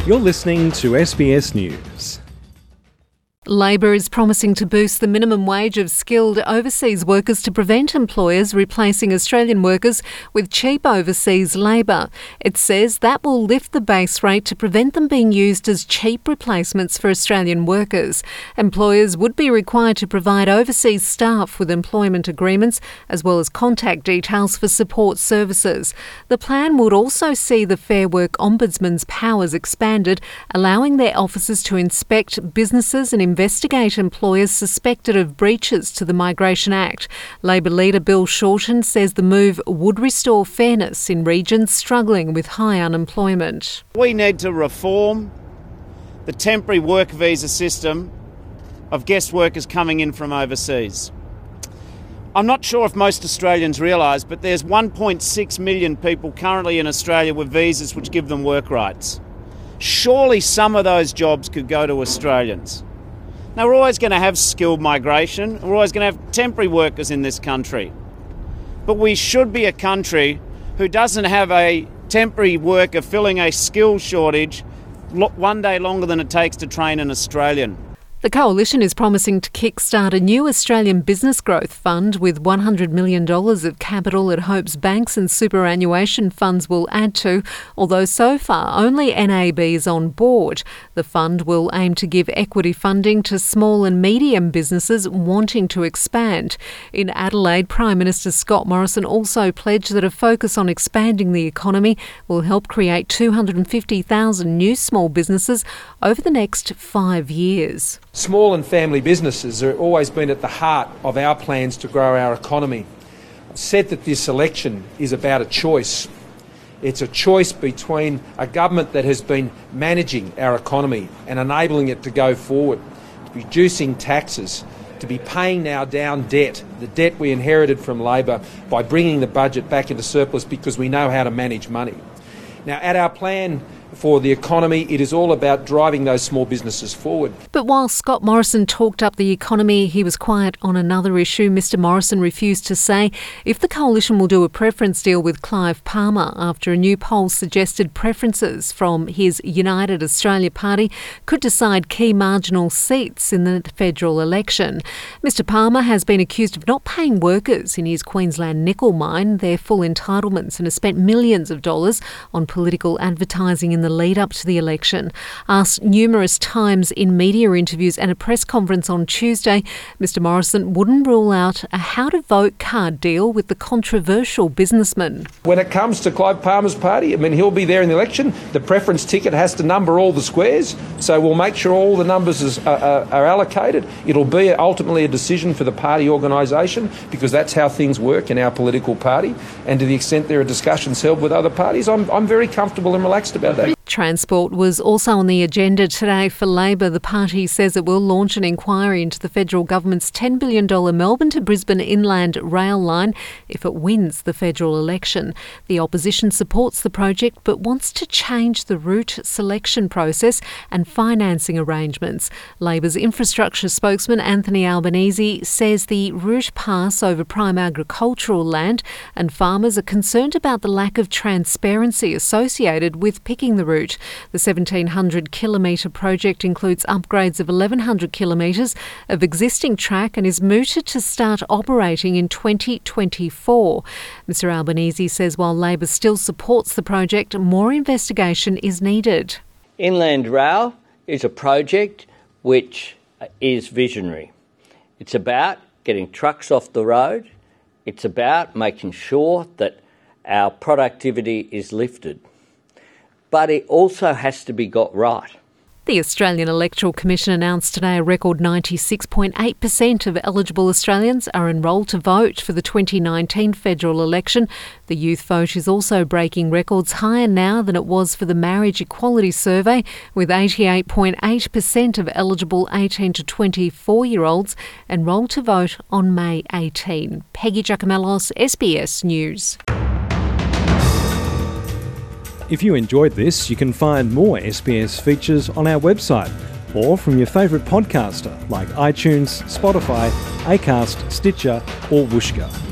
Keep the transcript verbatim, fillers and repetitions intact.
You're listening to S B S News. Labor is promising to boost the minimum wage of skilled overseas workers to prevent employers replacing Australian workers with cheap overseas labour. It says that will lift the base rate to prevent them being used as cheap replacements for Australian workers. Employers would be required to provide overseas staff with employment agreements as well as contact details for support services. The plan would also see the Fair Work Ombudsman's powers expanded, allowing their officers to inspect businesses and investigate employers suspected of breaches to the Migration Act. Labor leader Bill Shorten says the move would restore fairness in regions struggling with high unemployment. We need to reform the temporary work visa system of guest workers coming in from overseas. I'm not sure if most Australians realise, but there's one point six million people currently in Australia with visas which give them work rights. Surely some of those jobs could go to Australians. Now, we're always going to have skilled migration. We're always going to have temporary workers in this country. But we should be a country who doesn't have a temporary worker filling a skills shortage one day longer than it takes to train an Australian. The Coalition is promising to kickstart a new Australian business growth fund with one hundred million dollars of capital it hopes banks and superannuation funds will add to, although so far only N A B is on board. The fund will aim to give equity funding to small and medium businesses wanting to expand. In Adelaide, Prime Minister Scott Morrison also pledged that a focus on expanding the economy will help create two hundred fifty thousand new small businesses over the next five years. Small and family businesses have always been at the heart of our plans to grow our economy. I've said that this election is about a choice. It's a choice between a government that has been managing our economy and enabling it to go forward, reducing taxes, to be paying now down debt, the debt we inherited from Labor, by bringing the budget back into surplus because we know how to manage money. Now, at our plan for the economy, it is all about driving those small businesses forward. But while Scott Morrison talked up the economy, he was quiet on another issue. Mister Morrison refused to say if the Coalition will do a preference deal with Clive Palmer after a new poll suggested preferences from his United Australia Party could decide key marginal seats in the federal election. Mister Palmer has been accused of not paying workers in his Queensland nickel mine their full entitlements and has spent millions of dollars on political advertising in the lead up to the election. Asked numerous times in media interviews and a press conference on Tuesday, Mister Morrison wouldn't rule out a how-to-vote card deal with the controversial businessman. When it comes to Clive Palmer's party, I mean, he'll be there in the election. The preference ticket has to number all the squares, so we'll make sure all the numbers is, uh, uh, are allocated. It'll be ultimately a decision for the party organisation because that's how things work in our political party, and to the extent there are discussions held with other parties, I'm, I'm very comfortable and relaxed about that. Transport was also on the agenda today for Labor. The party says it will launch an inquiry into the federal government's ten billion dollars Melbourne to Brisbane inland rail line if it wins the federal election. The opposition supports the project but wants to change the route selection process and financing arrangements. Labor's infrastructure spokesman Anthony Albanese says the route pass over prime agricultural land and farmers are concerned about the lack of transparency associated with picking the route. The seventeen hundred kilometre project includes upgrades of eleven hundred kilometres of existing track and is mooted to start operating in twenty twenty-four. Mister Albanese says while Labor still supports the project, more investigation is needed. Inland Rail is a project which is visionary. It's about getting trucks off the road. It's about making sure that our productivity is lifted. But it also has to be got right. The Australian Electoral Commission announced today a record ninety-six point eight percent of eligible Australians are enrolled to vote for the twenty nineteen federal election. The youth vote is also breaking records higher now than it was for the Marriage Equality Survey, with eighty-eight point eight percent of eligible eighteen to twenty-four-year-olds enrolled to vote on May eighteenth. Peggy Giacomellos, S B S News. If you enjoyed this, you can find more S B S features on our website or from your favourite podcaster like iTunes, Spotify, Acast, Stitcher or Whooshkaa.